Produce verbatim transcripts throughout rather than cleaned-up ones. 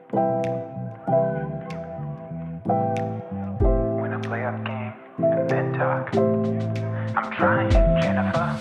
When I play up game and then talk, I'm trying, Jennifer.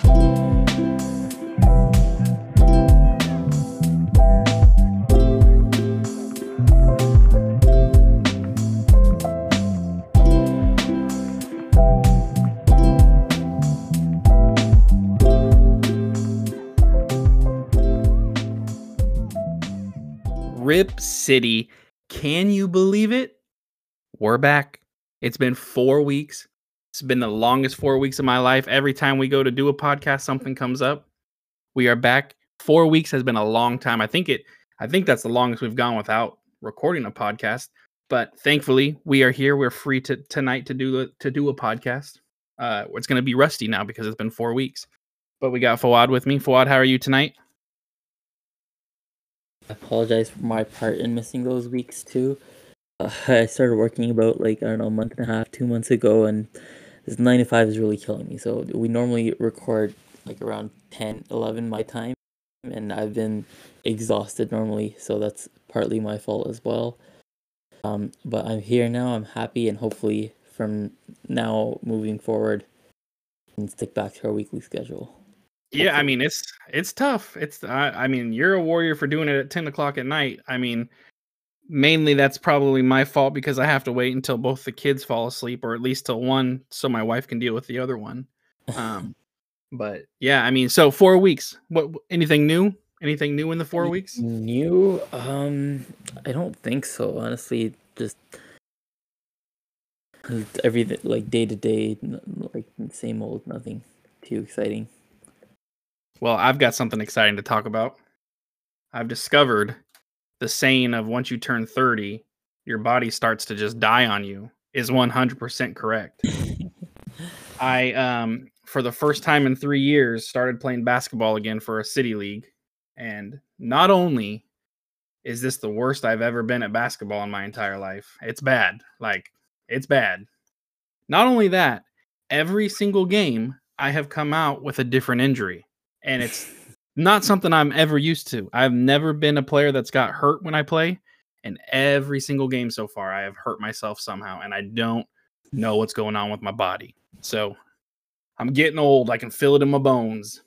Rip City. Can you believe it? We're back. It's been four weeks. It's been the longest four weeks of my life. Every time we go to do a podcast, something comes up. We are back. Four weeks has been a long time. I think it. I think that's the longest we've gone without recording a podcast. But thankfully, we are here. We're free to tonight to do to do a podcast. Uh, it's going to be rusty now because it's been four weeks. But we got Fawad with me. Fawad, how are you tonight? I apologize for my part in missing those weeks too. Uh, I started working about like I don't know a month and a half, two months ago, and this nine to five is really killing me. So we normally record like around ten, eleven my time, and I've been exhausted normally, so that's partly my fault as well. Um, but I'm here now. I'm happy, and hopefully from now moving forward, we can stick back to our weekly schedule. Yeah, I mean it's it's tough. It's I, I mean you're a warrior for doing it at ten o'clock at night. I mean, mainly that's probably my fault because I have to wait until both the kids fall asleep, or at least till one, so my wife can deal with the other one. Um, but yeah, I mean, so four weeks. What anything new? Anything new in the four weeks? New? Um, I don't think so. Honestly, just everything like day to day, like same old, nothing too exciting. Well, I've got something exciting to talk about. I've discovered the saying of once you turn thirty, your body starts to just die on you is one hundred percent correct. I, um, for the first time in three years, started playing basketball again for a city league. And not only is this the worst I've ever been at basketball in my entire life, it's bad. Like, it's bad. Not only that, every single game I have come out with a different injury. And it's not something I'm ever used to. I've never been a player that's got hurt when I play. And every single game so far, I have hurt myself somehow. And I don't know what's going on with my body. So I'm getting old. I can feel it in my bones.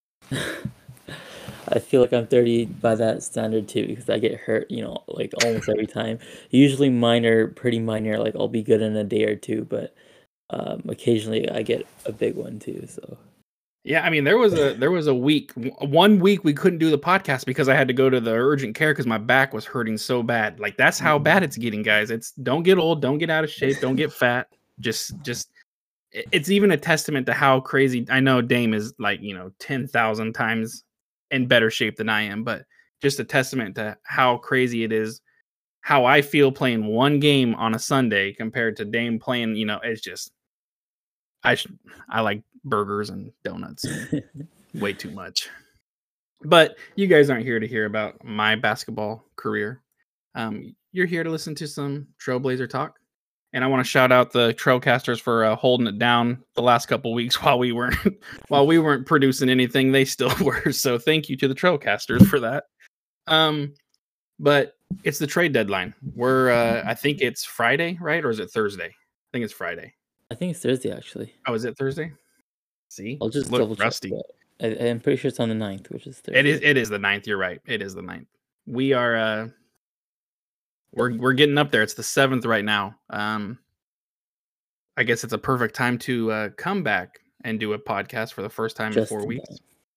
I feel like I'm thirty by that standard too, because I get hurt, you know, like almost every time. Usually minor, pretty minor, like I'll be good in a day or two, but um, occasionally I get a big one too. So yeah, I mean, there was a there was a week, one week we couldn't do the podcast because I had to go to the urgent care because my back was hurting so bad. Like that's how bad it's getting, guys. It's don't get old, don't get out of shape, don't get fat. Just just it's even a testament to how crazy. I know Dame is like, you know, ten thousand times in better shape than I am, but just a testament to how crazy it is, how I feel playing one game on a Sunday compared to Dame playing, you know, it's just, I sh- I like burgers and donuts way too much. But you guys aren't here to hear about my basketball career. Um, you're here to listen to some Trailblazer talk. And I want to shout out the Trailcasters for uh, holding it down the last couple weeks while we weren't while we weren't producing anything. They still were. So thank you to the Trailcasters for that. Um, but it's the trade deadline. We're uh, I think it's Friday, right? Or is it Thursday? I think it's Friday. I think it's Thursday actually. Oh, is it Thursday? See, I'll just look double rusty. check. I, I'm pretty sure it's on the ninth, which is Thursday. It is. It is the ninth. You're right. It is the ninth. We are. Uh, we're we're getting up there. It's the seventh right now. Um, I guess it's a perfect time to uh, come back and do a podcast for the first time Just in four in weeks. time.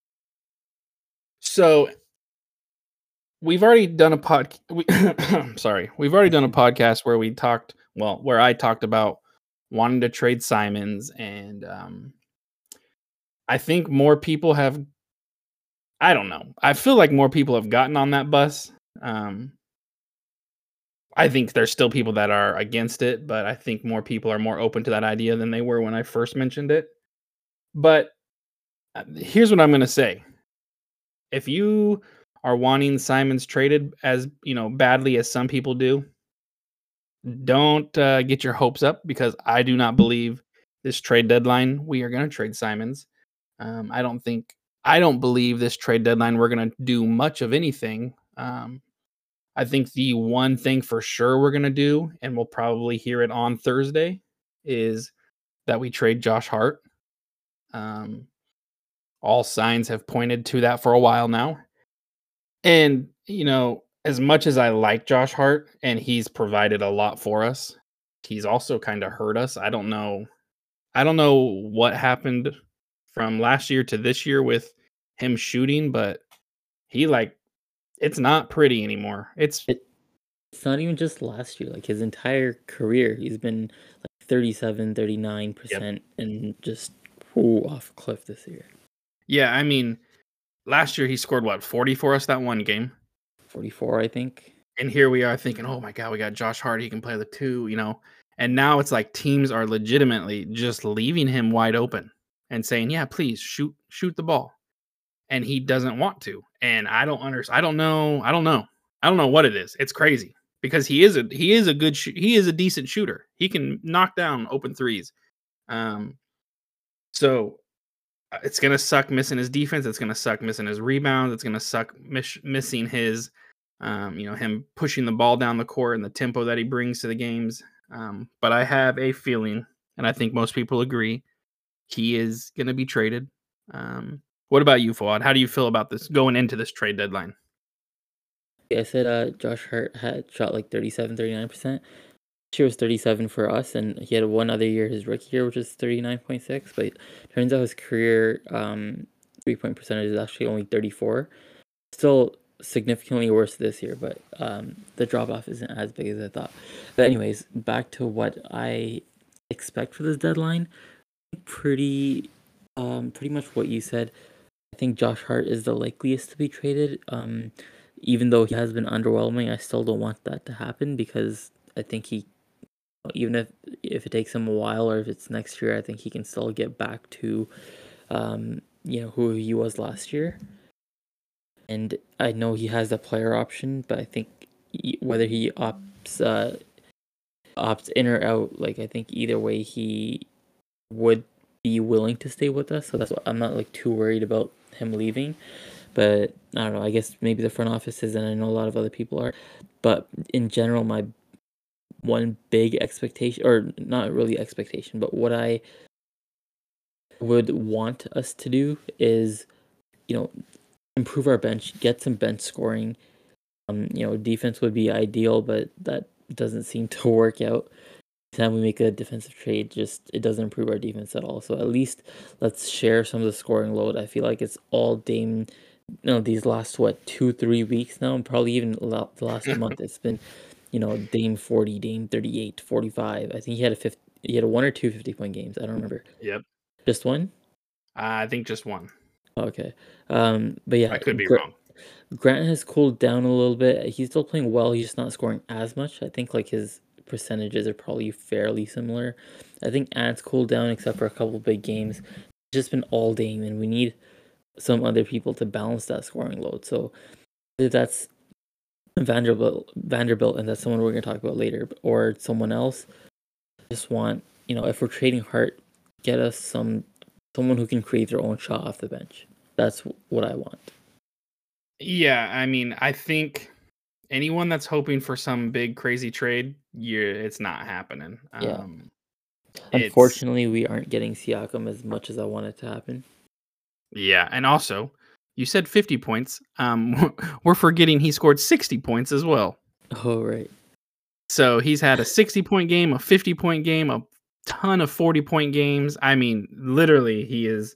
So we've already done a pod. We, sorry, we've already done a podcast where we talked. Well, where I talked about wanting to trade Simons, and um, I think more people have. I don't know. I feel like more people have gotten on that bus. Um, I think there's still people that are against it, but I think more people are more open to that idea than they were when I first mentioned it. But here's what I'm going to say. If you are wanting Simons traded as, you know, badly as some people do, don't uh, get your hopes up because I do not believe this trade deadline we are going to trade Simons. Um, I don't think I don't believe this trade deadline we're going to do much of anything. Um, I think the one thing for sure we're gonna do, and we'll probably hear it on Thursday, is that we trade Josh Hart. Um, all signs have pointed to that for a while now. And, you know, as much as I like Josh Hart and he's provided a lot for us, he's also kind of hurt us. I don't know. I don't know what happened from last year to this year with him shooting, but he like it's not pretty anymore. It's It, it's not even just last year. Like his entire career, he's been like thirty-seven, thirty-nine yep. percent and just ooh, off a cliff this year. Yeah, I mean, last year he scored what, forty for us that one game? forty-four, I think. And here we are thinking, oh my God, we got Josh Hart. He can play the two, you know. And now it's like teams are legitimately just leaving him wide open and saying, yeah, please shoot, shoot the ball. And he doesn't want to. And I don't understand. I don't know. I don't know. I don't know what it is. It's crazy because he is a he is a good sh- he is a decent shooter. He can knock down open threes. Um, so uh, it's gonna suck missing his defense. It's gonna suck missing his rebounds. It's gonna suck miss- missing his, um, you know, him pushing the ball down the court and the tempo that he brings to the games. Um, but I have a feeling, and I think most people agree, he is gonna be traded. Um, what about you, Fuad? How do you feel about this going into this trade deadline? Yeah, I said uh, Josh Hart had shot like thirty-seven, thirty-nine percent. This year was thirty-seven for us, and he had one other year, his rookie year, which is thirty-nine point six. But turns out his career um, three point percentage is actually only thirty-four. Still significantly worse this year, but um, the drop off isn't as big as I thought. But anyways, back to what I expect for this deadline. Pretty, um, pretty much what you said. I think Josh Hart is the likeliest to be traded. Um, even though he has been underwhelming, I still don't want that to happen because I think he, even if if it takes him a while or if it's next year, I think he can still get back to, um, you know, who he was last year. And I know he has a player option, but I think he, whether he opts uh, opts in or out, like I think either way he would be willing to stay with us. So that's what I'm not like too worried about him leaving. But I don't know. I guess maybe the front office is, and I know a lot of other people are. But in general, my one big expectation, or not really expectation, but what I would want us to do is, you know, improve our bench, get some bench scoring. Um, you know, defense would be ideal, but that doesn't seem to work out. Time we make a defensive trade, just it doesn't improve our defense at all. So at least let's share some of the scoring load. I feel like it's all Dame. You know, these last what two, three weeks now, and probably even the last month. It's been, you know, Dame forty, Dame thirty-eight, forty-five. I think he had a fifty. He had a one or two fifty point games. I don't remember. Yep. Just one. Uh, I think just one. Okay. Um, but yeah, I could be Gra- wrong. Grant has cooled down a little bit. He's still playing well. He's just not scoring as much. I think like his percentages are probably fairly similar. I think Ant's cooled down except for a couple big games. It's just been all Dame, and we need some other people to balance that scoring load. So if that's Vanderbilt, Vanderbilt, and that's someone we're going to talk about later, or someone else, I just want, you know, if we're trading Hart, get us some someone who can create their own shot off the bench. That's what I want. Yeah, I mean, I think anyone that's hoping for some big crazy trade, you it's not happening. Yeah. Um, Unfortunately, we aren't getting Siakam as much as I want it to happen. Yeah, and also, you said fifty points. Um, we're forgetting he scored sixty points as well. Oh, right. So he's had a sixty-point game, a fifty-point game, a ton of forty-point games. I mean, literally, he is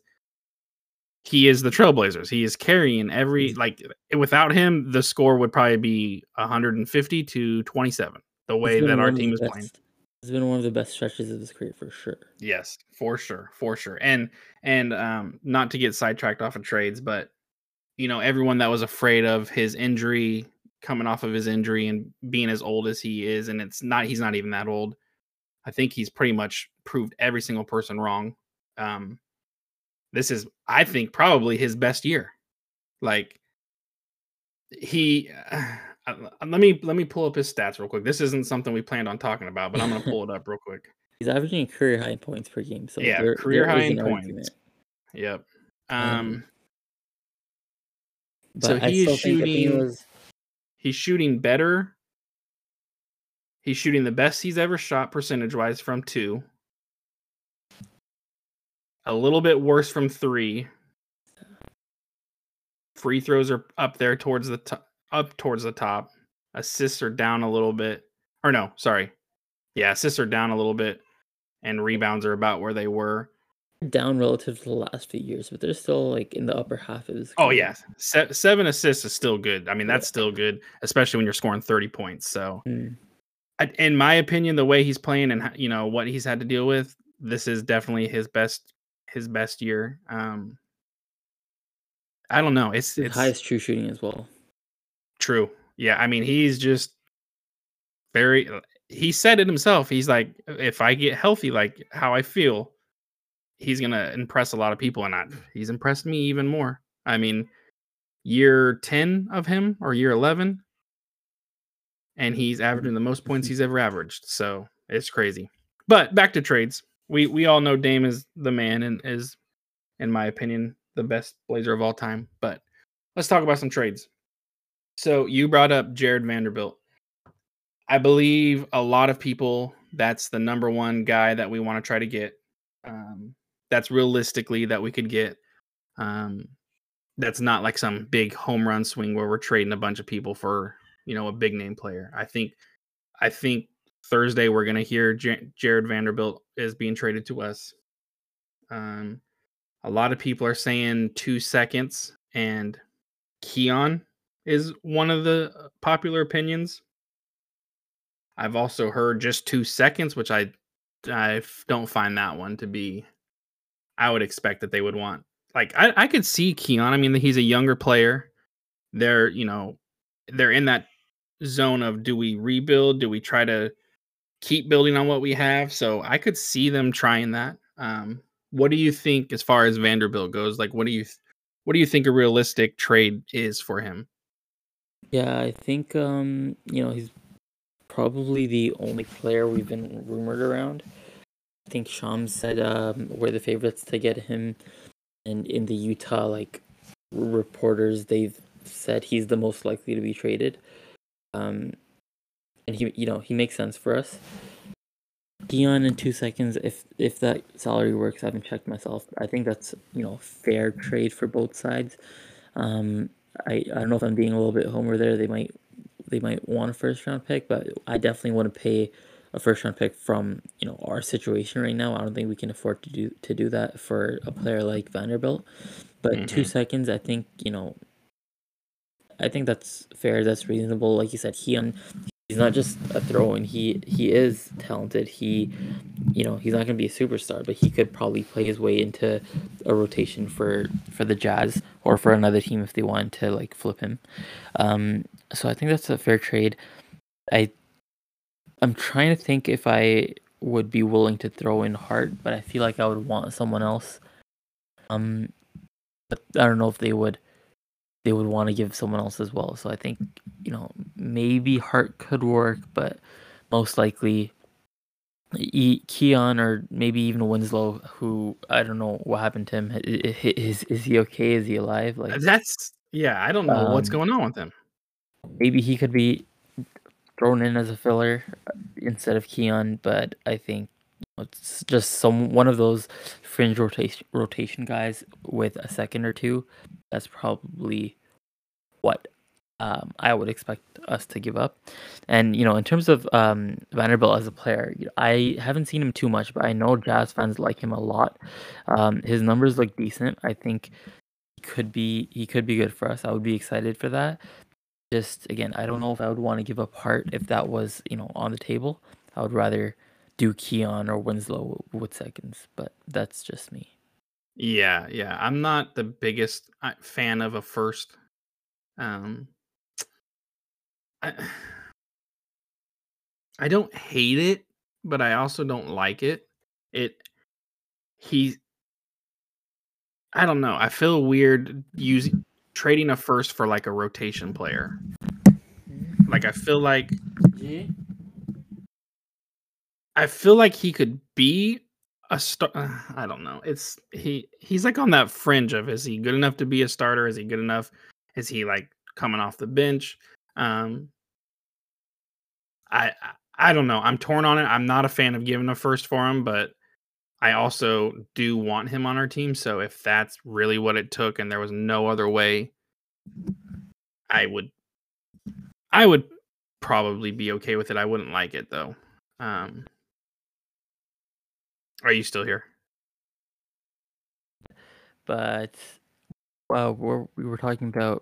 he is the Trailblazers. He is carrying every like without him, the score would probably be one hundred fifty to twenty-seven. The way that our team is best, playing. It's been one of the best stretches of his career for sure. Yes, for sure, for sure. And and um, not to get sidetracked off of trades, but you know, everyone that was afraid of his injury, coming off of his injury and being as old as he is, and it's not he's not even that old. I think he's pretty much proved every single person wrong. Um, this is, I think, probably his best year. Like he, uh, let me let me pull up his stats real quick. This isn't something we planned on talking about, but I'm gonna pull it up real quick. He's averaging career high points per game. So yeah, there, career there high is in an points. argument. Yep. Um. Um, but so I he still is think, I think it shooting. was He's shooting better. He's shooting the best he's ever shot percentage-wise from two. A little bit worse from three. Free throws are up there towards the top, up towards the top. Assists are down a little bit. Or no, sorry. Yeah, assists are down a little bit, and rebounds are about where they were. Down relative to the last few years, but they're still like in the upper half of his Oh career. yeah, Se- seven assists is still good. I mean, that's Yeah. still good, especially when you're scoring thirty points. So, Mm. I, in my opinion, the way he's playing and you know what he's had to deal with, this is definitely his best his best year. Um, I don't know. It's His it's highest true shooting as well. true. Yeah, I mean, he's just very. He said it himself. He's like, if I get healthy, like how I feel, he's gonna impress a lot of people, and I, he's impressed me even more. I mean, year ten of him or year eleven, and he's averaging the most points he's ever averaged. So it's crazy. But back to trades. We we all know Dame is the man and is, in my opinion, the best Blazer of all time. But let's talk about some trades. So you brought up Jared Vanderbilt. I believe a lot of people, that's the number one guy that we want to try to get. Um, that's realistically that we could get. Um, that's not like some big home run swing where we're trading a bunch of people for, you know, a big name player. I think, I think Thursday we're gonna hear J- Jared Vanderbilt is being traded to us. Um, a lot of people are saying two seconds, and Keon is one of the popular opinions. I've also heard just two seconds, which I I f- don't find that one to be. I would expect that they would want like I, I could see Keon. I mean, he's a younger player. They're you know they're in that zone of do we rebuild? Do we try to keep building on what we have? So I could see them trying that. Um, what do you think as far as Vanderbilt goes? Like, what do you th- what do you think a realistic trade is for him? Yeah, I think um, you know, he's probably the only player we've been rumored around. I think Shams said um, we're the favorites to get him, and in the Utah like reporters, they've said he's the most likely to be traded. Um, and he, you know, he makes sense for us. Keon in two seconds, if if that salary works, I haven't checked myself. I think that's you know fair trade for both sides. Um, I I don't know if I'm being a little bit homer there. They might they might want a first round pick, but I definitely want to pay a first round pick from you know our situation right now. I don't think we can afford to do to do that for a player like Vanderbilt. But two Mhm. seconds, I think you know. I think that's fair. That's reasonable. Like you said, he on he's not just a throw-in. He he is talented. He, you know, he's not going to be a superstar, but he could probably play his way into a rotation for for the Jazz or for another team if they wanted to like flip him. Um, so I think that's a fair trade. I I'm trying to think if I would be willing to throw in Hart, but I feel like I would want someone else. Um, but I don't know if they would they would want to give someone else as well. So I think you know maybe Hart could work, but most likely E- Keon or maybe even Winslow, who I don't know what happened to him. I- I- Is is he okay? Is he alive? Like, That's yeah. I don't know what's um, going on with him. maybe he could be thrown in as a filler uh, instead of Keon, but I think it's just some one of those fringe rotation rotation guys with a second or two. That's probably what um, I would expect us to give up. And you know, in terms of um, Vanderbilt as a player, you know, I haven't seen him too much, but I know Jazz fans like him a lot. Um, his numbers look decent. I think he could be he could be good for us. I would be excited for that. Just again, I don't know if I would want to give up Hart if that was you know on the table. I would rather do Keon or Winslow with seconds, but that's just me. Yeah, yeah. I'm not the biggest uh, fan of a first. Um, I, I don't hate it, but I also don't like it. It he I don't know. I feel weird using trading a first for like a rotation player. Like I feel like I feel like he could be a star. uh, I don't know. It's he he's like on that fringe of is he good enough to be a starter? Is he good enough? Is he like coming off the bench? Um, I I I don't know. I'm torn on it. I'm not a fan of giving a first for him, but I also do want him on our team. So if that's really what it took and there was no other way, I would I would probably be okay with it. I wouldn't like it though. Um, are you still here? But well, we're, we were talking about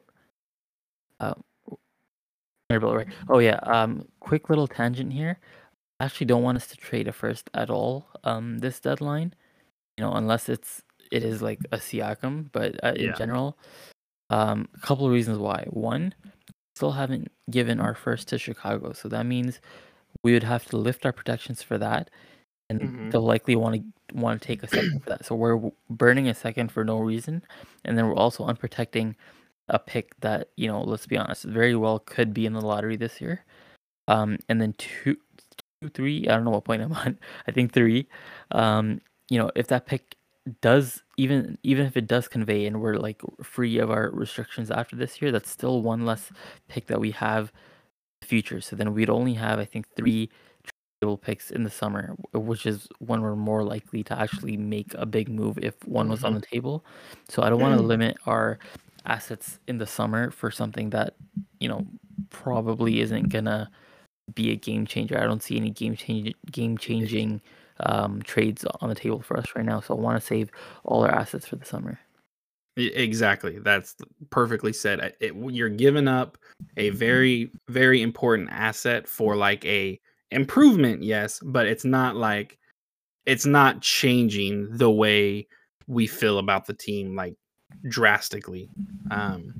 um, Vanderbilt, right? Oh yeah. Um, quick little tangent here. I actually don't want us to trade a first at all. Um, this deadline, you know, unless it's it is like a Siakam, but uh, in Yeah. general, um, a couple of reasons why. One, still haven't given our first to Chicago, so that means we would have to lift our protections for that, and Mhm. they'll likely want to want to take a second for that. So we're w- burning a second for no reason, and then we're also unprotecting a pick that, you know, let's be honest, very well could be in the lottery this year. Um, and then two, two, three. I don't know what point I'm on. I think three. Um, you know, if that pick does even even if it does convey and we're like free of our restrictions after this year, that's still one less pick that we have in the future. So then we'd only have, I think, three tradable picks in the summer, w- which is when we're more likely to actually make a big move if one was on Mhm. the table. So I don't want to limit our assets in the summer for something that, you know, probably isn't gonna be a game changer. I don't see any game change game changing um, trades on the table for us right now. So I want to save all our assets for the summer. E- Exactly. That's perfectly said. I- It, you're giving up a very, very important asset for like a improvement, yes, but it's not like it's not changing the way we feel about the team like drastically. Um,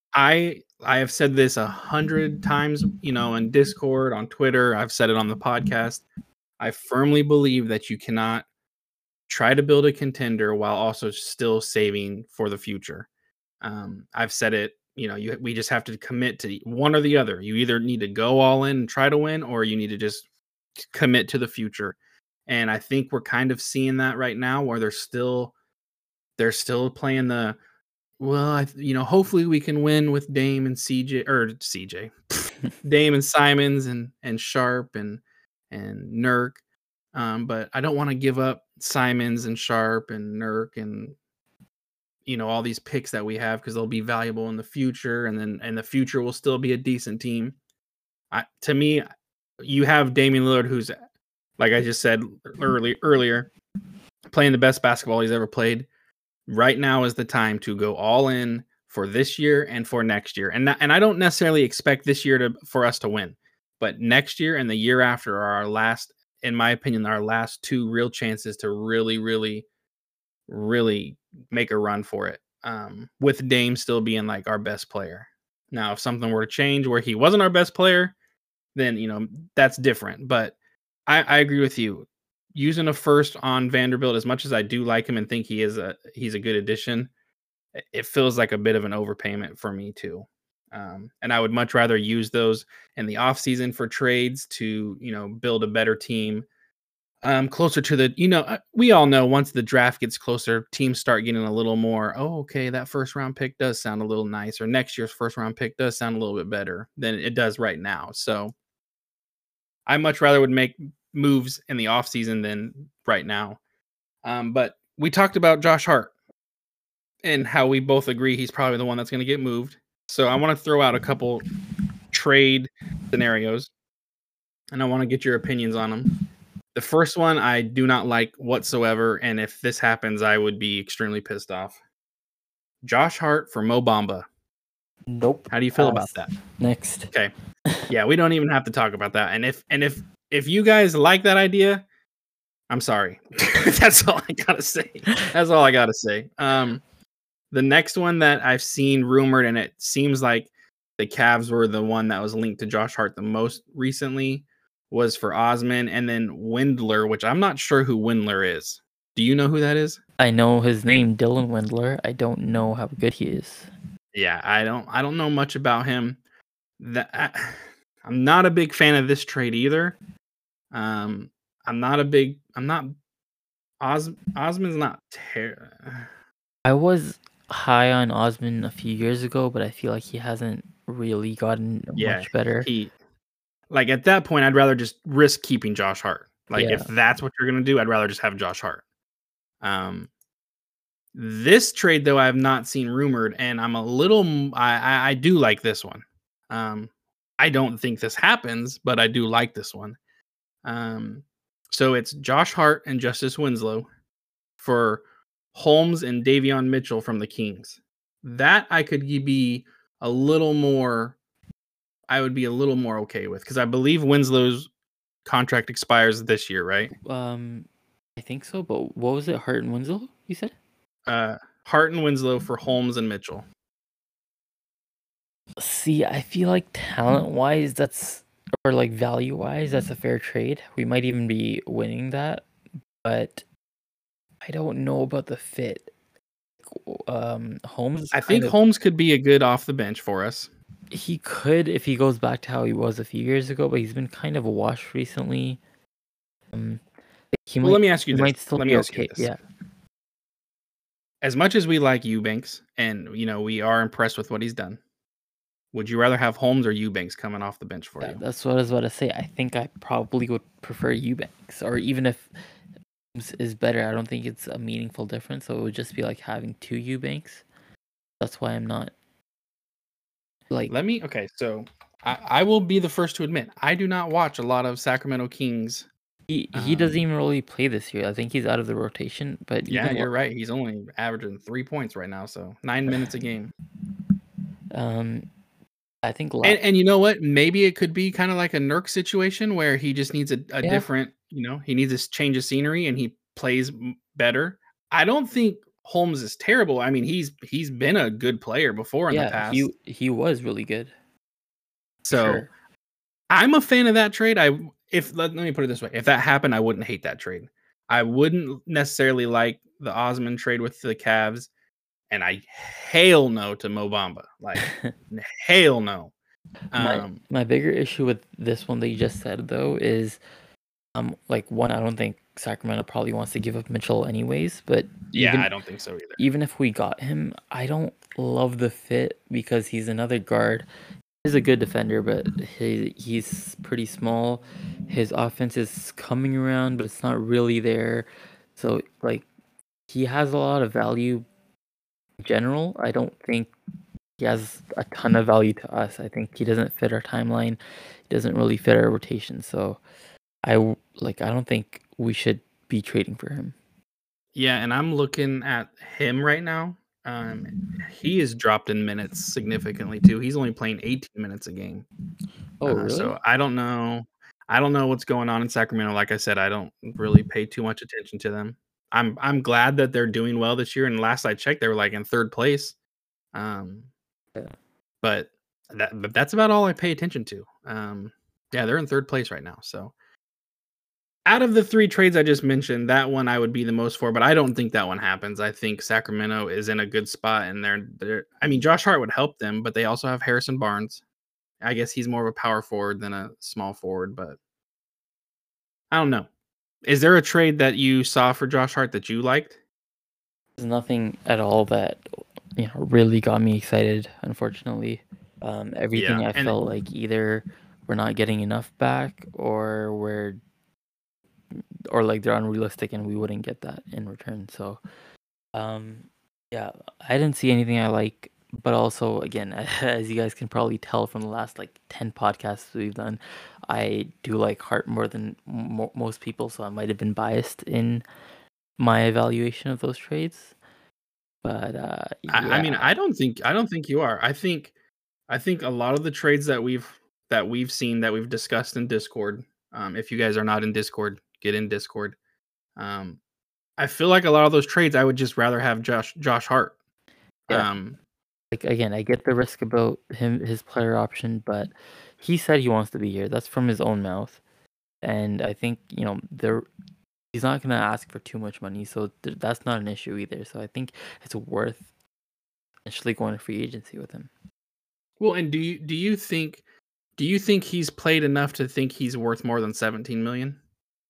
I I have said this a hundred times, you know, in Discord, on Twitter. I've said it on the podcast. I firmly believe that you cannot try to build a contender while also still saving for the future. Um, I've said it, you know, you we just have to commit to one or the other. You either need to go all in and try to win, or you need to just commit to the future. And I think we're kind of seeing that right now, where they're still they're still playing the well, I, th- you know, hopefully we can win with Dame and C J or C J, Dame and Simons and and Sharp and and Nurk. Um, but I don't want to give up Simons and Sharp and Nurk and you know all these picks that we have because they'll be valuable in the future, and then and the future will still be a decent team. I, to me, you have Damian Lillard, who's like I just said early earlier, playing the best basketball he's ever played. Right now is the time to go all in for this year and for next year. And and I don't necessarily expect this year to for us to win, but next year and the year after are our last, in my opinion, our last two real chances to really, really, really make a run for it. Um, with Dame still being like our best player. Now, if something were to change where he wasn't our best player, then you know that's different. But I, I agree with you. Using a first on Vanderbilt, as much as I do like him and think he is a he's a good addition, it it feels like a bit of an overpayment for me too. Um, and I would much rather use those in the offseason for trades to, you know, build a better team. Um, closer to the, you know, uh, we all know once the draft gets closer, teams start getting a little more, oh, okay, that first round pick does sound a little nice, or next year's first round pick does sound a little bit better than it does right now. So I much rather would make moves in the offseason than right now. Um, but we talked about Josh Hart and how we both agree he's probably the one that's going to get moved. So I want to throw out a couple trade scenarios and I want to get your opinions on them. The first one I do not like whatsoever, and if this happens, I would be extremely pissed off. Josh Hart for Mo Bamba. Nope. How do you feel about Pass. that? Next. Okay. Yeah, we don't even have to talk about that. And if and if if you guys like that idea, I'm sorry. That's all I gotta say. That's all I gotta say. Um, the next one that I've seen rumored, and it seems like the Cavs were the one that was linked to Josh Hart the most recently, was for Osman, and then Windler, which I'm not sure who Windler is. Do you know who that is? I know his name, Dylan Windler. I don't know how good he is. Yeah, I don't. I don't know much about him. That I, I'm not a big fan of this trade either. Um, I'm not a big. I'm not. Os, Osman's not ter- I was high on Osman a few years ago, but I feel like he hasn't really gotten Yeah, much better. he like at that point, I'd rather just risk keeping Josh Hart. Like Yeah. if that's what you're gonna do, I'd rather just have Josh Hart. Um, this trade though, I have not seen rumored, and I'm a little. m- I I, I do like this one. Um, I don't think this happens, but I do like this one. Um, so it's Josh Hart and Justice Winslow for Holmes and Davion Mitchell from the Kings. That I could y- be a little more. I would be a little more okay with because I believe Winslow's contract expires this year, right? Um, I think so. But what was it? Hart and Winslow? You said? Uh, Hart and Winslow for Holmes and Mitchell. See, I feel like talent wise, that's or like value wise, that's a fair trade. We might even be winning that, but I don't know about the fit. Um, Holmes is I kind think of Holmes could be a good off the bench for us. he could if he goes back to how he was a few years ago, but he's been kind of a wash recently. Um, he Well, might let me ask he you this. might still Let be me ask you okay. this. Yeah. As much as we like Eubanks, and you know we are impressed with what he's done, would you rather have Holmes or Eubanks coming off the bench for Yeah, you? that's what I was about to say. I think I probably would prefer Eubanks, or even if Holmes is better, I don't think it's a meaningful difference. So it would just be like having two Eubanks. That's why I'm not like Let me. Okay, so I, I will be the first to admit I do not watch a lot of Sacramento Kings. he he doesn't Um, even really play this year. I think he's out of the rotation. But yeah, even you're right. He's only averaging three points right now, so nine minutes a game. um, I think la- And and you know what? Maybe it could be kind of like a Nurk situation where he just needs a, a yeah, different, you know, he needs a change of scenery and he plays m- better. I don't think Holmes is terrible. I mean, he's he's been a good player before in the yeah, he past. he was really good for So sure. I'm a fan of that trade. I if let, let me put it this way. If that happened, I wouldn't hate that trade. I wouldn't necessarily like the Osman trade with the Cavs, and I hail no to Mo Bamba. Like hail no. My Um my bigger issue with this one that you just said though is um like one, I don't think Sacramento probably wants to give up Mitchell anyways, but yeah, even I don't think so either. even if we got him, I don't love the fit because he's another guard. He's a good defender, but he he's pretty small. His offense is coming around, but it's not really there. So like he has a lot of value in general. I don't think he has a ton of value to us. I think he doesn't fit our timeline. He doesn't really fit our rotation. So I w- like I don't think we should be trading for him. Yeah, and I'm looking at him right now. Um, he is dropped in minutes significantly too. He's only playing eighteen minutes a game. Oh, Uh, really? so I don't know. I don't know what's going on in Sacramento. Like I said, I don't really pay too much attention to them. I'm I'm glad that they're doing well this year. And last I checked, they were like in third place. Um, Yeah. but that but that's about all I pay attention to. Um, yeah, they're in third place right now. So out of the three trades I just mentioned, that one I would be the most for, but I don't think that one happens. I think Sacramento is in a good spot, and they're they're. I mean, Josh Hart would help them, but they also have Harrison Barnes. I guess he's more of a power forward than a small forward, but I don't know. Is there a trade that you saw for Josh Hart that you liked? There's nothing at all that you know really got me excited. Unfortunately, um, everything Yeah, I and felt like either we're not getting enough back, or we're or like they're unrealistic, and we wouldn't get that in return. So, um, yeah, I didn't see anything I like. But also, again, as you guys can probably tell from the last like ten podcasts we've done, I do like Hart more than mo- most people. So I might have been biased in my evaluation of those trades. But uh, I, I mean, yeah, I don't think I don't think you are. I think I think a lot of the trades that we've that we've seen that we've discussed in Discord. Um, if you guys are not in Discord, get in Discord. Um, I feel like a lot of those trades I would just rather have Josh Josh Hart. yeah. Um, Like again, I get the risk about him his player option, but he said he wants to be here. That's from his own mouth, and I think you know there he's not gonna ask for too much money, so th- that's not an issue either. So I think it's worth actually going to free agency with him. well, and do you do you think do you think he's played enough to think he's worth more than seventeen million?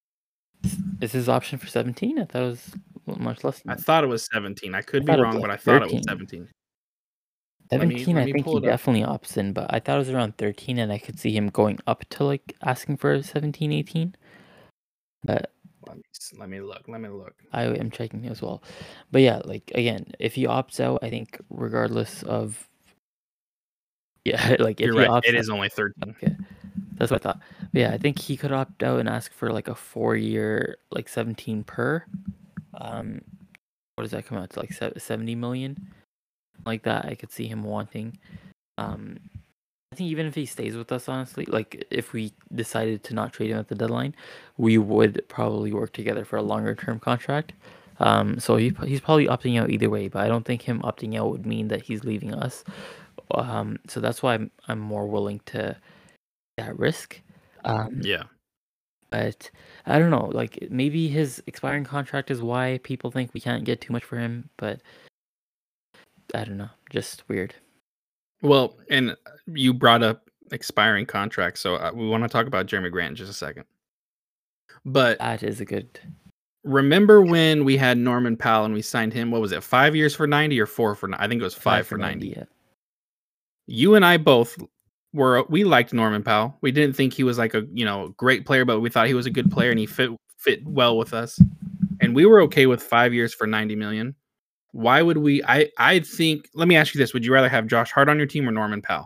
Is his option for seventeen? I thought it was much less than I that. thought it was seventeen. I I could be thought it was wrong, like but I thought it was thirteen. seventeen. Let me seventeen, let I me think pull he it up. definitely opts in, but I thought it was around thirteen, and I could see him going up to like asking for seventeen, eighteen. But Let me s- let me look. Let me look. I am checking as well. But yeah, like again, if he opts out, I think regardless of yeah, like if You're he right. opts It out, is only thirteen. okay, that's what I thought. But yeah, I think he could opt out and ask for like a four year, like seventeen per. Um, what does that come out to? Like se- seventy million, like that. I could see him wanting. Um, I think even if he stays with us, honestly, like if we decided to not trade him at the deadline, we would probably work together for a longer term contract. Um, so he he's probably opting out either way, but I don't think him opting out would mean that he's leaving us. Um, so that's why I'm I'm more willing to that risk. Um, Yeah. but I don't know, like maybe his expiring contract is why people think we can't get too much for him, but I don't know, just weird. Well, and you brought up expiring contracts, so uh, we want to talk about Jeremy Grant in just a second. But That is a good remember when we had Norman Powell and we signed him? What was it? Five years for ninety or four for? I think it was five, five for for ninety. ninety. Yeah. You and I both were we liked Norman Powell. We didn't think he was like a you know great player, but we thought he was a good player and he fit fit well with us. And we were okay with five years for ninety million. Why would we? I I think. Let me ask you this: would you rather have Josh Hart on your team or Norman Powell?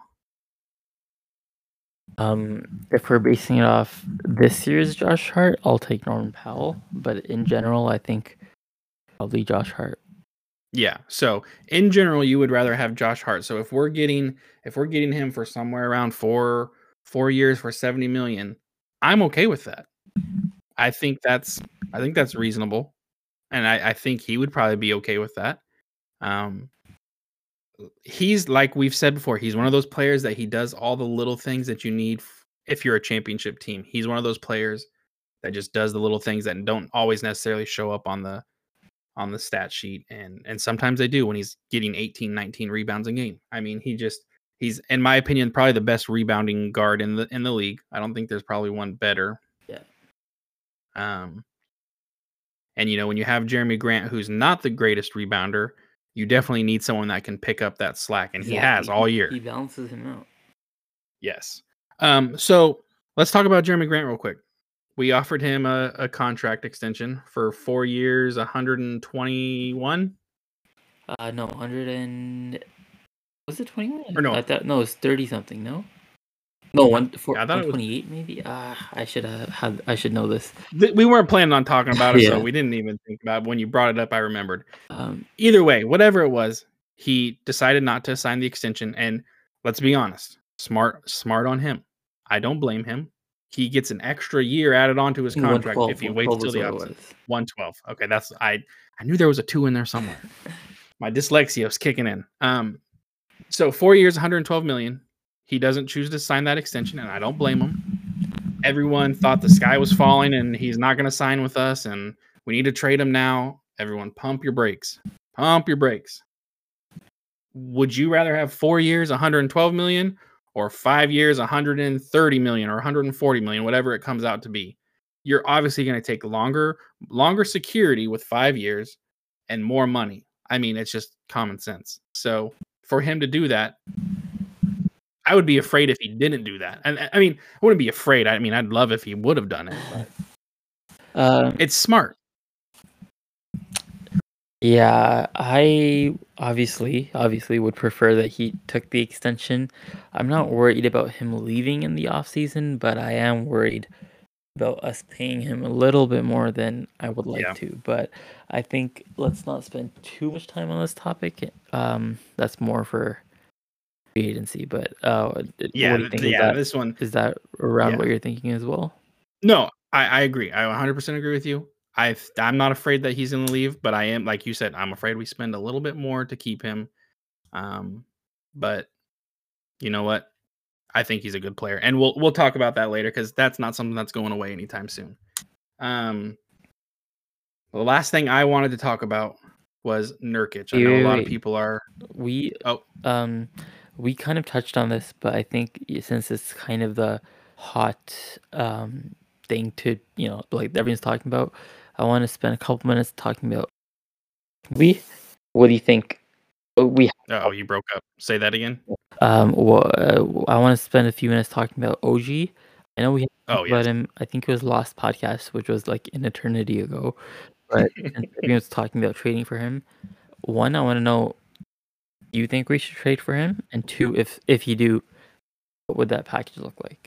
Um, if we're basing it off this year's Josh Hart, I'll take Norman Powell. But in general, I think probably Josh Hart. Yeah. So in general, you would rather have Josh Hart. So if we're getting if we're getting him for somewhere around four four years for seventy million, I'm okay with that. I think that's I think that's reasonable, and I, I think he would probably be okay with that. Um, he's like we've said before, he's one of those players that he does all the little things that you need f- if you're a championship team. He's one of those players that just does the little things that don't always necessarily show up on the on the stat sheet, and and sometimes they do when he's getting eighteen, nineteen rebounds a game. I mean, he just he's in my opinion probably the best rebounding guard in the in the league. I don't think there's probably one better. Yeah. Um and you know, when you have Jeremy Grant who's not the greatest rebounder, you definitely need someone that can pick up that slack, and he has Exactly. all He, year. he balances him out. Yes. Um so let's talk about Jeremy Grant real quick. We offered him a, a contract extension for four years, one hundred twenty-one. Uh, no, one hundred and was it twenty-one? Or no, I thought no, it's thirty something. No, no, one for I thought one it was twenty-eight maybe. Ah, I should have had. I should know this. Th- we weren't planning on talking about it, so Yeah. we didn't even think about it. When you brought it up, I remembered. Um, Either way, whatever it was, he decided not to sign the extension. And let's be honest, smart, smart on him. I don't blame him. He gets an extra year added onto his I think one contract twelve. if he One waits twelve till is the what it opposite. was. one twelve. Okay, that's I. I knew there was a two in there somewhere. My dyslexia was kicking in. Um, so four years, one hundred twelve million. He doesn't choose to sign that extension, and I don't blame him. Everyone thought the sky was falling and he's not going to sign with us and we need to trade him now. Everyone pump your brakes. Pump your brakes. Would you rather have four years, one hundred twelve million or five years, one hundred thirty million or one hundred forty million, whatever it comes out to be? You're obviously going to take longer, longer security with five years and more money. I mean, it's just common sense. So for him to do that, I would be afraid if he didn't do that. And I mean, I wouldn't be afraid. I mean, I'd love if he would have done it. But Um, it's smart. yeah, I obviously, obviously would prefer that he took the extension. I'm not worried about him leaving in the off season, but I am worried about us paying him a little bit more than I would like Yeah. to. But I think let's not spend too much time on this topic. Um, that's more for free agency. But uh, Yeah, what do you think? th- Is yeah. that This one, is that around Yeah. what you're thinking as well? no, I, I agree. I one hundred percent agree with you. I I'm not afraid that he's going to leave, but I am, like you said, I'm afraid we spend a little bit more to keep him. Um, but you know what? I think he's a good player, and we'll we'll talk about that later because that's not something that's going away anytime soon. Um, the last thing I wanted to talk about was Nurkic. I know a Wait, lot wait, of people are. We Oh, um we kind of touched on this, but I think y- since it's kind of the hot um thing to, you know, like everyone's talking about, I want to spend a couple minutes talking about we. What do you think we Oh, you broke up. Say that again. um well, uh, I want to spend a few minutes talking about O G. I know we had Oh, talked about yes. him. I think it was last podcast, which was like an eternity ago. But since everyone's talking about trading for him, one, I want to know, do you think we should trade for him? And two, if if you do, what would that package look like?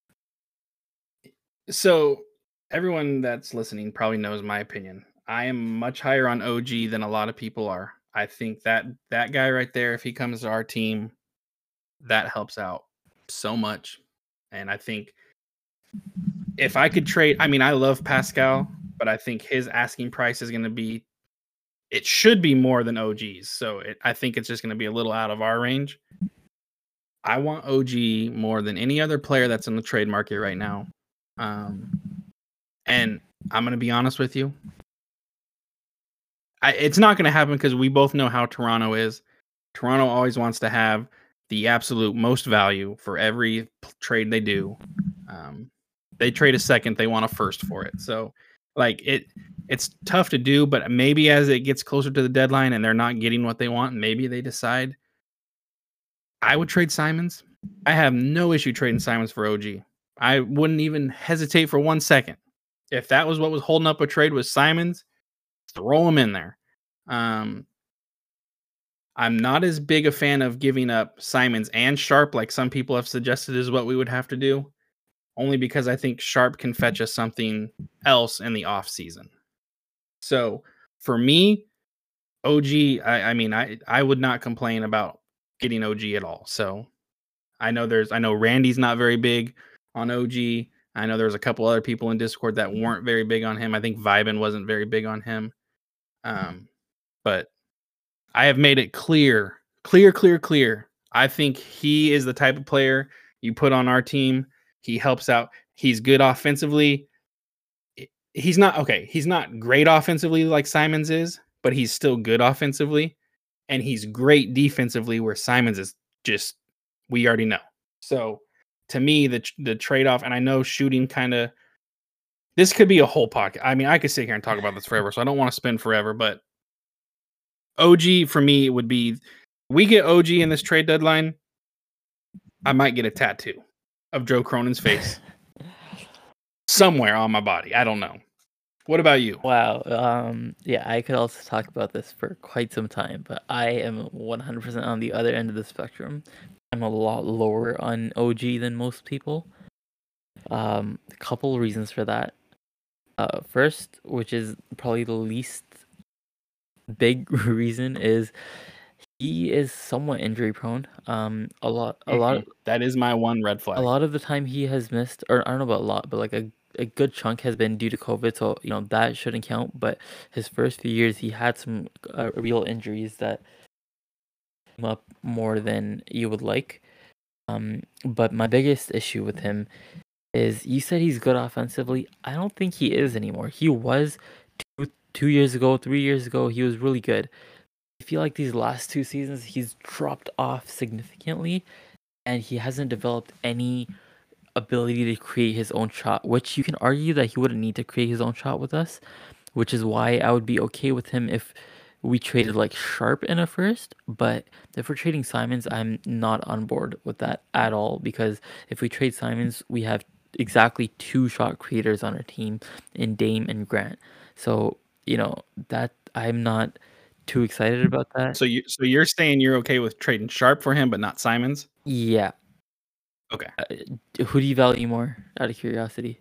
So everyone that's listening probably knows my opinion. I am much higher on O G than a lot of people are. I think that that guy right there, if he comes to our team, that helps out so much. And I think if I could trade, I mean, I love Pascal, but I think his asking price is going to be, it should be more than O G's. So it, I think it's just going to be a little out of our range. I want O G more than any other player that's in the trade market right now. Um, and I'm going to be honest with you. I, it's not going to happen because we both know how Toronto is. Toronto always wants to have the absolute most value for every p- trade they do. Um, they trade a second, they want a first for it. So, like it, it's tough to do. But maybe as it gets closer to the deadline and they're not getting what they want, maybe they decide. I would trade Simons. I have no issue trading Simons for O G. I wouldn't even hesitate for one second. If that was what was holding up a trade with Simons, throw him in there. Um, I'm not as big a fan of giving up Simons and Sharp like some people have suggested is what we would have to do, only because I think Sharp can fetch us something else in the off season. So for me, O G, I, I mean, I I would not complain about getting O G at all. So I know there's I know Randy's not very big on O G. I know there's a couple other people in Discord that weren't very big on him. I think Vibin wasn't very big on him. Um, but I have made it clear, clear, clear, clear. I think he is the type of player you put on our team. He helps out. He's good offensively. He's not okay. He's not great offensively like Simons is, but he's still good offensively. And he's great defensively where Simons is just, we already know. So to me, the the trade-off, and I know shooting kind of, this could be a whole podcast. I mean, I could sit here and talk about this forever, so I don't want to spend forever, but O G for me would be, we get O G in this trade deadline, I might get a tattoo of Joe Cronin's face somewhere on my body. I don't know. What about you? Wow. Um, yeah, I could also talk about this for quite some time, but I am one hundred percent on the other end of the spectrum. I'm a lot lower on O G than most people. Um, a couple of reasons for that. Uh, first, which is probably the least big reason, is he is somewhat injury prone. Um, a lot, a lot, Mhm. That is my one red a flag. lot of the time he has missed, or I don't know about a lot, but like a a good chunk has been due to COVID, so you know that shouldn't count. But his first few years, he had some uh, real injuries that came up more than you would like. Um, but my biggest issue with him is, you said he's good offensively. I don't think he is anymore. He was two two years ago, three years ago. He was really good. I feel like these last two seasons, he's dropped off significantly, and he hasn't developed any ability to create his own shot, which you can argue that he wouldn't need to create his own shot with us, which is why I would be okay with him if we traded like Sharp in a first. But if we're trading Simons, I'm not on board with that at all, because if we trade Simons, we have exactly two shot creators on our team in Dame and Grant. So, you know, that I'm not too excited about that. So you so you're saying you're okay with trading Sharp for him, but not Simons? Yeah. Okay. Uh, who do you value more, out of curiosity?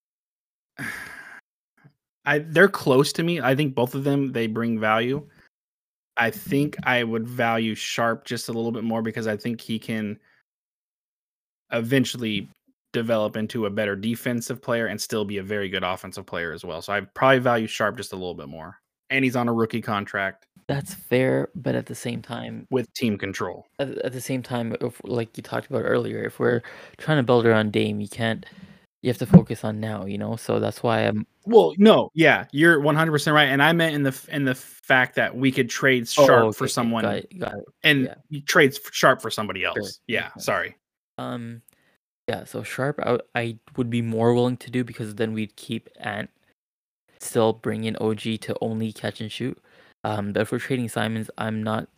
I they're close to me. I think both of them, they bring value. I think I would value Sharp just a little bit more because I think he can eventually develop into a better defensive player and still be a very good offensive player as well. So I probably value Sharp just a little bit more. And he's on a rookie contract That's fair, but at the same time, with team control. at, at the same time, if like you talked about earlier, if we're trying to build around Dame, you can't. You have to focus on now, you know. So that's why I'm. Well, no, yeah, you're one hundred percent right, and I meant in the in the fact that we could trade Oh, Sharp okay, for okay, someone got it, got it. and Yeah, you trade Sharp for somebody sure, else. Yeah, makes sense. sorry. Um, yeah. So Sharp, I, I would be more willing to do, because then we'd keep Ant, still bring in O G to only catch and shoot. Um, but if we're trading Simons, I'm not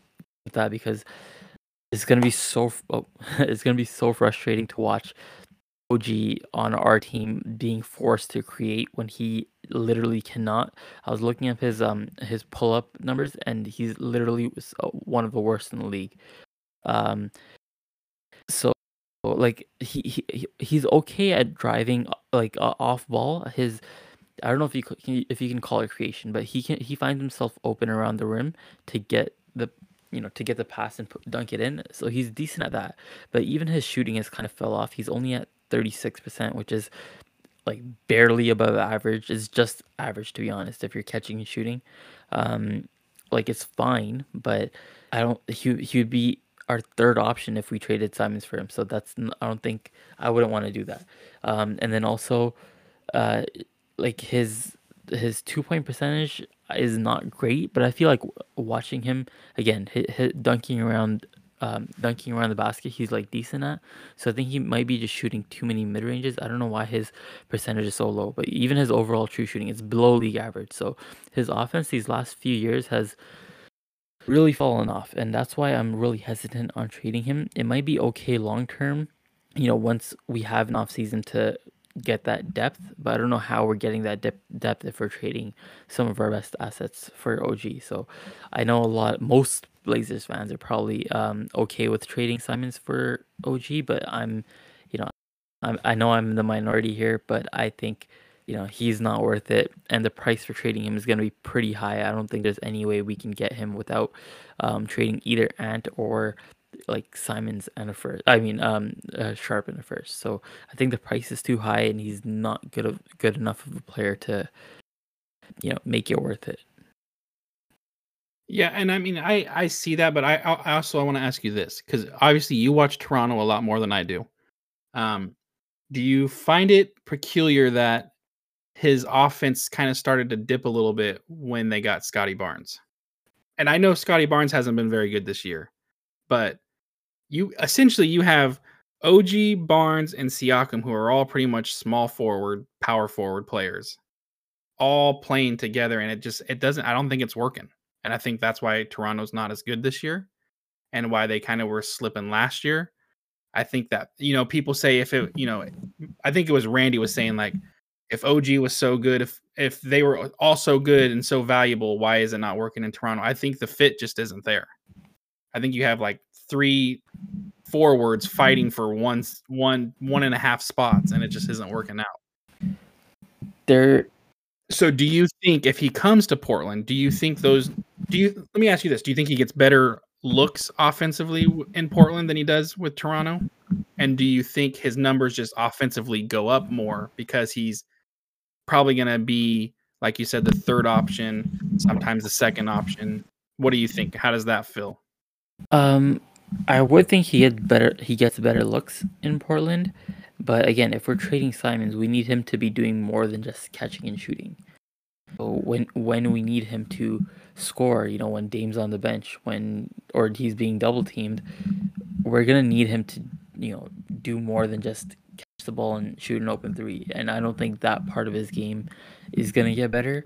that because it's gonna be so f- oh, it's gonna be so frustrating to watch O G on our team being forced to create when he literally cannot. I was looking up his um his pull up numbers and he's literally s- uh, one of the worst in the league. Um, so like he, he he- he's okay at driving uh, like uh, off ball. His I don't know if you c- can if you can call it creation, but he can he finds himself open around the rim to get the you know to get the pass and put, dunk it in. So he's decent at that. But even his shooting has kind of fell off. He's only at thirty-six percent, which is like barely above average. It's just average to be honest. If you're catching and shooting, um, like it's fine, but I don't. He he would be our third option if we traded Simons for him. So that's n- I don't think I wouldn't want to do that. Um, and then also uh like his his two point percentage is not great, but I feel like w- watching him again hit, hit dunking around um dunking around the basket he's like decent at. So I think he might be just shooting too many mid ranges. I don't know why his percentage is so low, but even his overall true shooting is below league average. So his offense these last few years has really fallen off, and that's why I'm really hesitant on trading him. It might be okay long term, you know, once we have an off season to get that depth, but I don't know how we're getting that dep- depth if we're trading some of our best assets for O G. So I know a lot, most Blazers fans are probably um, okay with trading Simons for O G, but I'm, you know, I'm, I know I'm the minority here, but I think, you know, he's not worth it, and the price for trading him is going to be pretty high. I don't think there's any way we can get him without um, trading either Ant or like Simons and a first. I mean, um, uh, Sharp and a first. So I think the price is too high, and he's not good of good enough of a player to, you know, make it worth it. Yeah, and I mean, I I see that, but I I also I want to ask you this because obviously you watch Toronto a lot more than I do. Um, do you find it peculiar that his offense kind of started to dip a little bit when they got Scotty Barnes? And I know Scotty Barnes hasn't been very good this year, but you essentially you have O G, Barnes, and Siakam, who are all pretty much small forward, power forward players, all playing together, and it just it doesn't. I don't think it's working, and I think that's why Toronto's not as good this year, and why they kind of were slipping last year. I think that you know people say if it you know I think it was Randy was saying like if O G was so good, if if they were all so good and so valuable, why is it not working in Toronto? I think the fit just isn't there. I think you have like three forwards fighting for one one one and a half spots, and it just isn't working out. There, So, do you think if he comes to Portland, do you think those? Do you? Let me ask you this: Do you think he gets better looks offensively w- in Portland than he does with Toronto? And do you think his numbers just offensively go up more because he's probably going to be, like you said, the third option, sometimes the second option? What do you think? How does that feel? um, I would think he get better. He gets better looks in Portland, but again, if we're trading Simons, we need him to be doing more than just catching and shooting. So when when we need him to score, you know, when Dame's on the bench, when or he's being double teamed, we're gonna need him to, you know, do more than just catch the ball and shoot an open three. And I don't think that part of his game is gonna get better.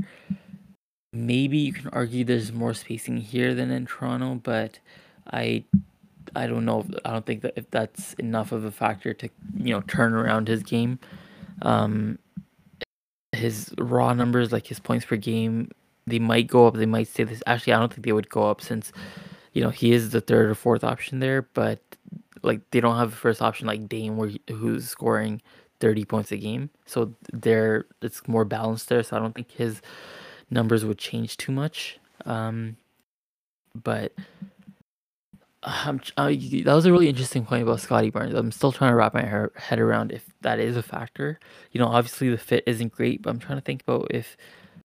Maybe you can argue there's more spacing here than in Toronto, but I I don't know. If, I don't think that if that's enough of a factor to, you know, turn around his game. Um, his raw numbers, like his points per game, they might go up. They might stay this. Actually, I don't think they would go up since, you know, he is the third or fourth option there. But like they don't have a first option like Dame, where he- who's scoring thirty points a game. So there, it's more balanced there. So I don't think his numbers would change too much. Um, but um, uh, that was a really interesting point about Scotty Barnes. I'm still trying to wrap my hair, head around if that is a factor. You know, obviously the fit isn't great, but I'm trying to think about if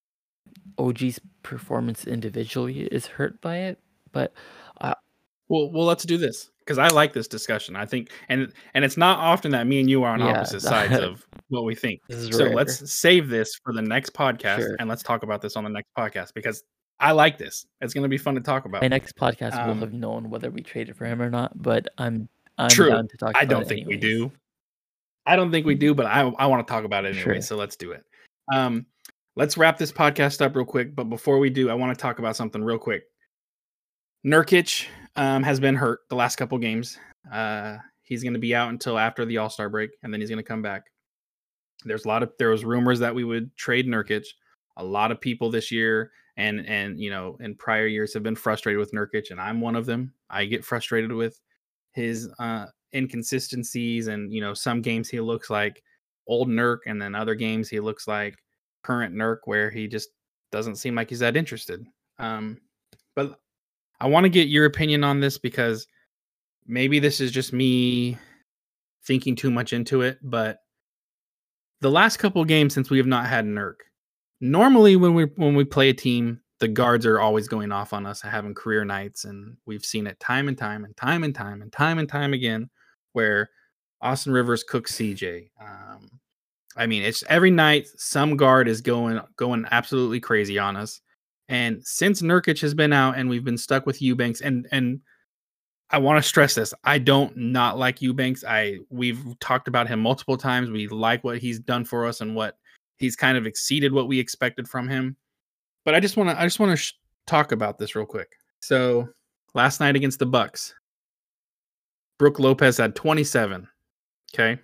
O G's performance individually is hurt by it. But uh, Well, well, let's do this because I like this discussion. I think, and and it's not often that me and you are on yeah, opposite sides of what we think. this is So rare. let's save this for the next podcast, Sure. and let's talk about this on the next podcast because I like this. It's going to be fun to talk My about. next podcast will Um, have known whether we traded for him or not, but I'm I'm true. down to talk I about don't it think we anyways. do. I don't think we do, but I I want to talk about it anyway. Sure. So let's do it. Um, let's wrap this podcast up real quick. But before we do, I want to talk about something real quick. Nurkic, um, has been hurt the last couple games. Uh, he's going to be out until after the All-Star break, and then he's going to come back. There's a lot of there was rumors that we would trade Nurkic. A lot of people this year and and you know in prior years have been frustrated with Nurkic, and I'm one of them. I get frustrated with his uh, inconsistencies, and you know some games he looks like old Nurk, and then other games he looks like current Nurk, where he just doesn't seem like he's that interested. Um, but I want to get your opinion on this because maybe this is just me thinking too much into it, but the last couple of games since we have not had Nurk, normally when we when we play a team, the guards are always going off on us, having career nights, and we've seen it time and time and time and time and time and time again, where Austin Rivers cooks C J. Um, I mean, it's every night some guard is going going absolutely crazy on us. And since Nurkic has been out and we've been stuck with Eubanks, and and I want to stress this. I don't not like Eubanks. I we've talked about him multiple times. We like what he's done for us and what he's kind of exceeded what we expected from him. But I just want to I just want to sh- talk about this real quick. So last night against the Bucks, Brook Lopez had twenty-seven. Okay.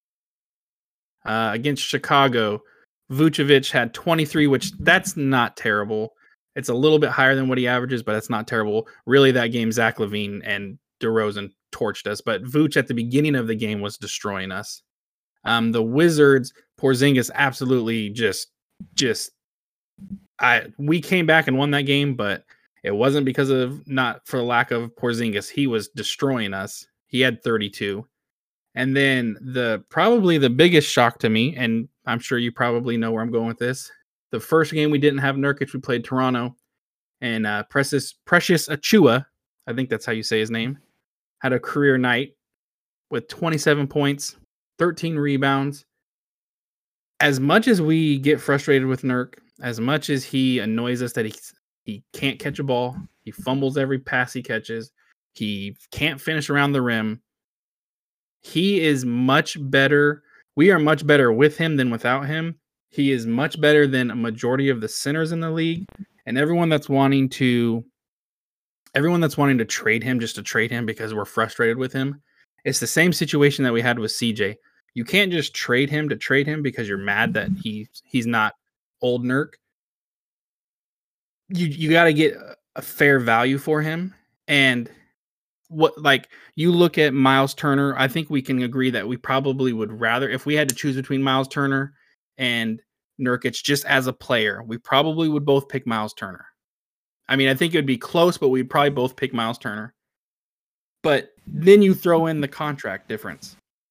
Uh, against Chicago, Vucevic had twenty-three, which that's not terrible. It's a little bit higher than what he averages, but that's not terrible. Really, that game, Zach LaVine and DeRozan torched us, but Vooch at the beginning of the game was destroying us. Um, the Wizards, Porzingis absolutely just, just, I we came back and won that game, but it wasn't because of not for lack of Porzingis. He was destroying us. He had thirty-two. And then the probably the biggest shock to me, and I'm sure you probably know where I'm going with this. The first game we didn't have Nurkic, we played Toronto, and uh, Precious Precious Achua, I think that's how you say his name, had a career night with twenty-seven points, thirteen rebounds. As much as we get frustrated with Nurk, as much as he annoys us that he he can't catch a ball, he fumbles every pass he catches, he can't finish around the rim. He is much better. We are much better with him than without him. He is much better than a majority of the centers in the league, and everyone that's wanting to, everyone that's wanting to trade him just to trade him because we're frustrated with him. It's the same situation that we had with C J. You can't just trade him to trade him because you're mad that he he's not old Nurk. You you got to get a fair value for him, and what like you look at Miles Turner, I think we can agree that we probably would rather, if we had to choose between Miles Turner and Nurkic just as a player, we probably would both pick Miles Turner. I mean, I think it would be close, but we'd probably both pick Miles Turner. But then you throw in the contract difference.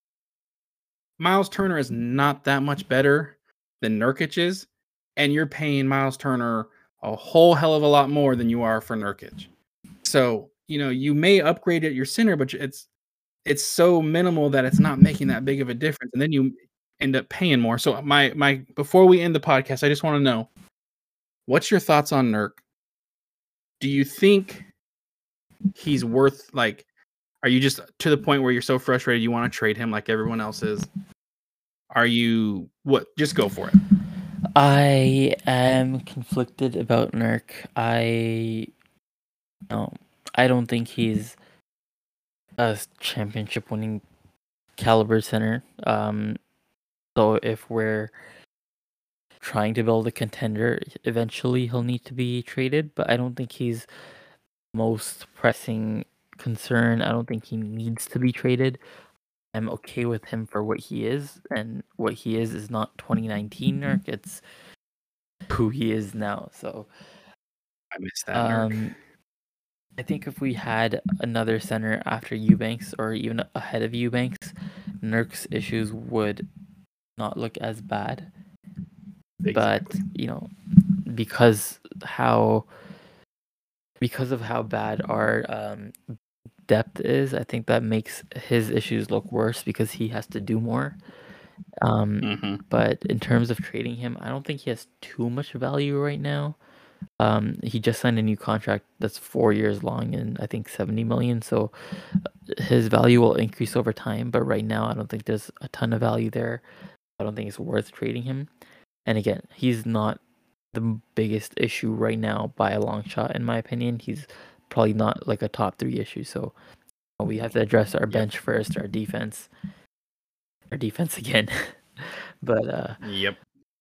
Miles Turner is not that much better than Nurkic is, and you're paying Miles Turner a whole hell of a lot more than you are for Nurkic. So, you know, you may upgrade at your center, but it's it's so minimal that it's not making that big of a difference, and then you end up paying more. So my my before we end the podcast, I just want to know, what's your thoughts on Nurk? Do you think he's worth, like, are you just to the point where you're so frustrated you want to trade him like everyone else is? Are you what? Just go for it. I am conflicted about Nurk. I no, I don't think he's a championship winning caliber center. Um, so if we're trying to build a contender, eventually he'll need to be traded. But I don't think he's most pressing concern. I don't think he needs to be traded. I'm okay with him for what he is, and what he is is not twenty nineteen Nurk. It's who he is now. So I miss that um, Nurk. I think if we had another center after Eubanks or even ahead of Eubanks, Nurk's issues would not look as bad. Exactly. But you know, because how because of how bad our um, depth is, I think that makes his issues look worse because he has to do more. Um, mm-hmm. But in terms of trading him, I don't think he has too much value right now. Um, he just signed a new contract that's four years long and I think seventy million. So his value will increase over time. But right now, I don't think there's a ton of value there. I don't think it's worth trading him. And again, he's not the biggest issue right now by a long shot, in my opinion. He's probably not like a top three issue. So we have to address our Yep. bench first, our defense, our defense again. But uh, Yep.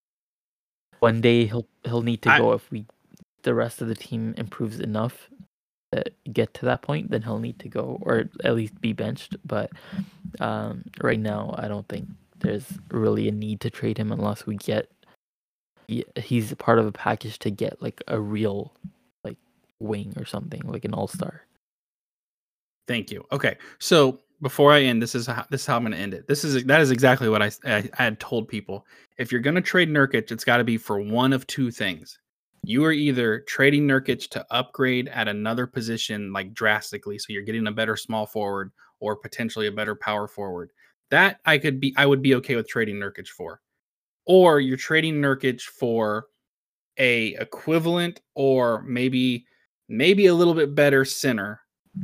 one day he'll he'll need to I- go if we the rest of the team improves enough to get to that point. Then he'll need to go or at least be benched. But um, right now, I don't think there's really a need to trade him unless we get he, he's part of a package to get like a real like wing or something like an all star. Thank you. Okay, so before I end, this is how, this is how I'm going to end it. This is that is exactly what I, I I had told people. If you're going to trade Nurkic, it's got to be for one of two things. You are either trading Nurkic to upgrade at another position like drastically, so you're getting a better small forward or potentially a better power forward. That I could be I would be okay with trading Nurkic for. Or you're trading Nurkic for a equivalent or maybe maybe a little bit better center.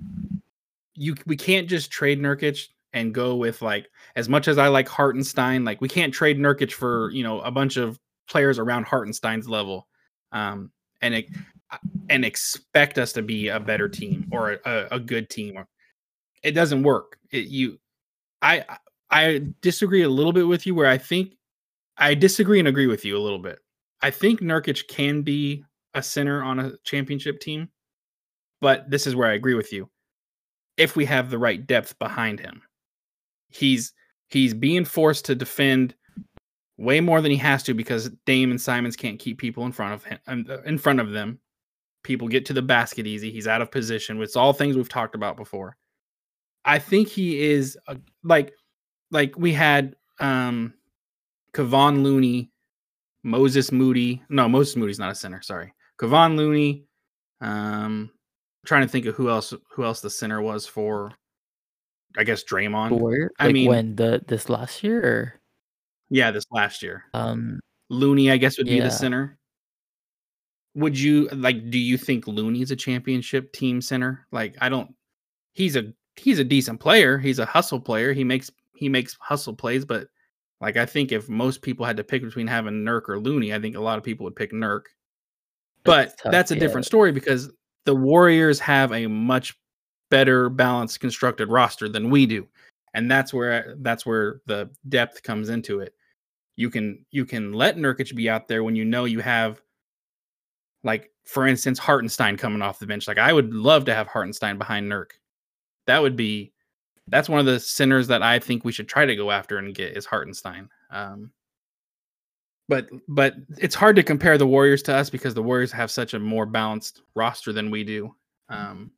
You we can't just trade Nurkic and go with like as much as I like Hartenstein, like we can't trade Nurkic for, you know, a bunch of players around Hartenstein's level. Um and it, and expect us to be a better team or a, a good team. It doesn't work. It, you I I disagree a little bit with you where I think I disagree and agree with you a little bit. I think Nurkic can be a center on a championship team, but this is where I agree with you. If we have the right depth behind him, he's he's being forced to defend way more than he has to because Dame and Simons can't keep people in front of him. In front of them, people get to the basket easy. He's out of position. It's all things we've talked about before. I think he is a, like like we had um, Kevon Looney, Moses Moody. No, Moses Moody's not a center. Sorry, Kevon Looney. Um, trying to think of who else who else the center was for. I guess Draymond. Where? I Like mean, when the this last year or yeah, this last year. um Looney, I guess, would be yeah. the center. Would you like? Do you think Looney's a championship team center? Like, I don't. He's a he's a decent player. He's a hustle player. He makes he makes hustle plays. But like, I think if most people had to pick between having Nurk or Looney, I think a lot of people would pick Nurk. But It's tough, that's a yeah. different story because the Warriors have a much better balanced constructed roster than we do. And that's where that's where the depth comes into it. You can you can let Nurkic be out there when you know you have, like, for instance, Hartenstein coming off the bench. Like, I would love to have Hartenstein behind Nurk. That would be that's one of the centers that I think we should try to go after and get is Hartenstein. Um, but but it's hard to compare the Warriors to us because the Warriors have such a more balanced roster than we do. Um,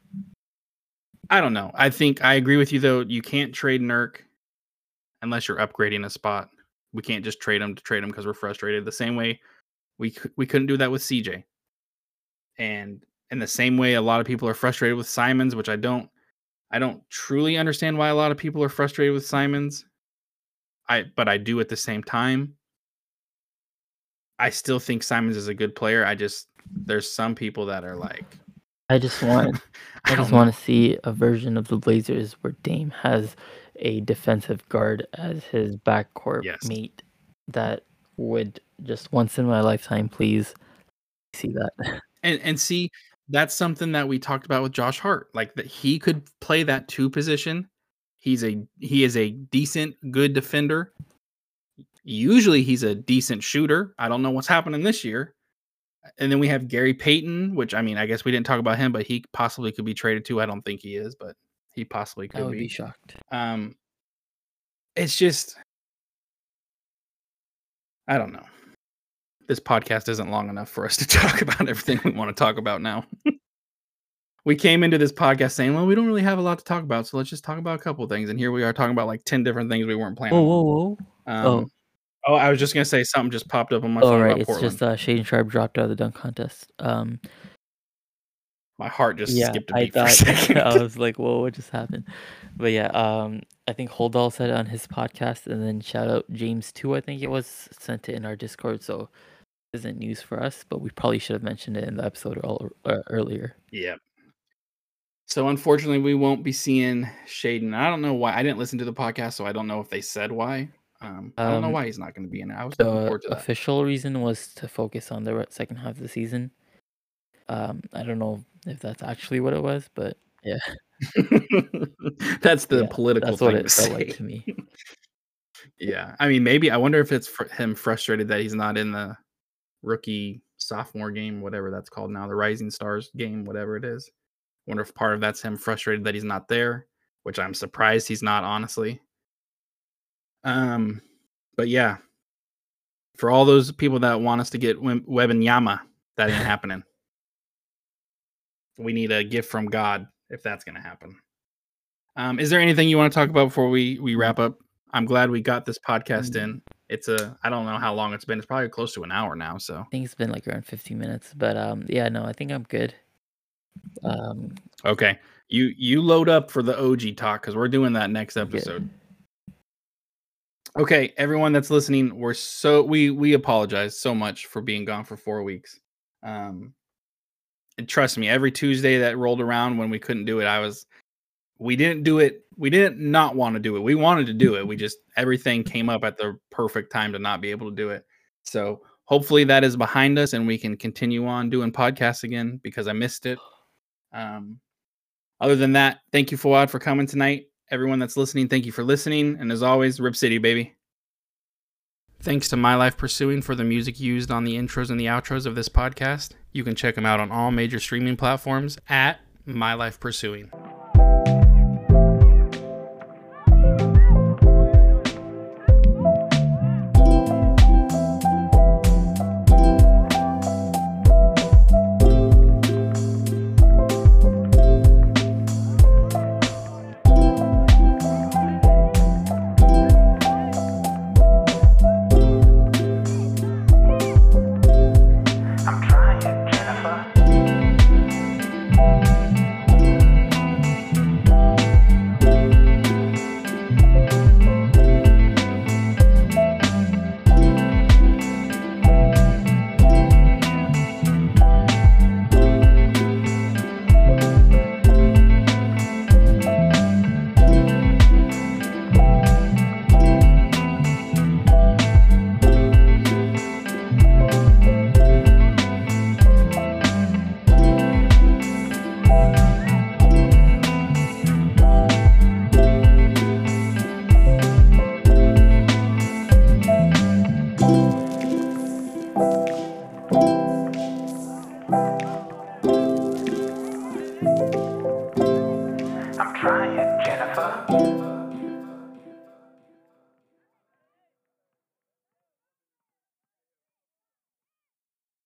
I don't know. I think I agree with you though. You can't trade Nurk unless you're upgrading a spot. We can't just trade him to trade him because we're frustrated. The same way we we couldn't do that with C J. And in the same way, a lot of people are frustrated with Simons, which I don't. I don't truly understand why a lot of people are frustrated with Simons. I but I do at the same time. I still think Simons is a good player. I just there's some people that are like I just want I, I just don't want know. to see a version of the Blazers where Dame has a defensive guard as his backcourt Yes. mate. That would just once in my lifetime, please see that. And and see, that's something that we talked about with Josh Hart. Like that he could play that two position. He's a he is a decent, good defender. Usually he's a decent shooter. I don't know what's happening this year. And then we have Gary Payton, which I mean, I guess we didn't talk about him, but he possibly could be traded too. I don't think he is, but he possibly I could would be. be shocked. Um, it's just, I don't know. This podcast isn't long enough for us to talk about everything we want to talk about now. We came into this podcast saying, well, we don't really have a lot to talk about, so let's just talk about a couple of things. And here we are talking about like ten different things we weren't planning Whoa, on. whoa, whoa! Um, oh, oh, I was just gonna say something just popped up on my oh, phone right. about It's Portland. just uh, Shaden Sharp dropped out of the dunk contest. Um, My heart just yeah, skipped a I beat for a thought second. I was like, "Whoa, what just happened?" But yeah, um, I think Holdall said it on his podcast, and then shout out James too. I think it was sent it in our Discord, so it isn't news for us, but we probably should have mentioned it in the episode all, uh, earlier. Yeah. So unfortunately, we won't be seeing Shaden. I don't know why. I didn't listen to the podcast, so I don't know if they said why. Um, I don't know Um, why he's not going to be in it. I was looking The forward to that. official reason was to focus on the re- second half of the season. Um, I don't know if that's actually what it was, but yeah, That's the yeah, political that's what thing to it felt like say. to me. Yeah, I mean, maybe I wonder if it's fr- him frustrated that he's not in the rookie sophomore game, whatever that's called now, the Rising Stars game, whatever it is. Wonder if part of that's him frustrated that he's not there, which I'm surprised he's not, honestly. Um, but yeah, for all those people that want us to get Wem- Wembanyama, that ain't happening. We need a gift from God if that's going to happen. Um, is there anything you want to talk about before we we wrap up? I'm glad we got this podcast in. It's a I don't know how long it's been. It's probably close to an hour now. So I think it's been like around fifteen minutes, but um, yeah, no, I think I'm good. Um, okay, you you load up for the O G talk because we're doing that next I'm good. episode. Okay, everyone that's listening, we're so we we apologize so much for being gone for four weeks. Um, and trust me, every Tuesday that rolled around when we couldn't do it, I was we didn't do it. We didn't not want to do it. We wanted to do it. We just everything came up at the perfect time to not be able to do it. So hopefully that is behind us and we can continue on doing podcasts again because I missed it. Um, other than that, thank you, Fawad, for coming tonight. Everyone that's listening, thank you for listening. And as always, Rip City, baby. Thanks to My Life Pursuing for the music used on the intros and the outros of this podcast. You can check them out on all major streaming platforms at My Life Pursuing.